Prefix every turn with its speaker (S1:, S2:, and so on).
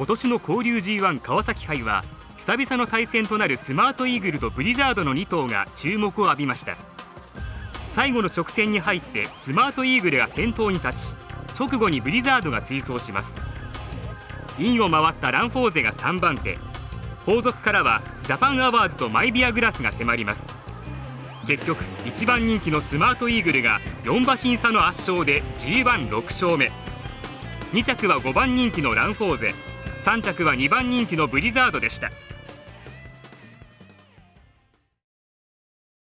S1: 今年の交流 G1 川崎杯は久々の対戦となるスマートイーグルとブリザードの2頭が注目を浴びました。最後の直線に入ってスマートイーグルが先頭に立ち、直後にブリザードが追走します。インを回ったランフォーゼが3番手、後続からはジャパンアワーズとマイビアグラスが迫ります。結局1番人気のスマートイーグルが4馬身差の圧勝で G16 勝目。2着は5番人気のランフォーゼ、3着は2番人気のブリザードでした。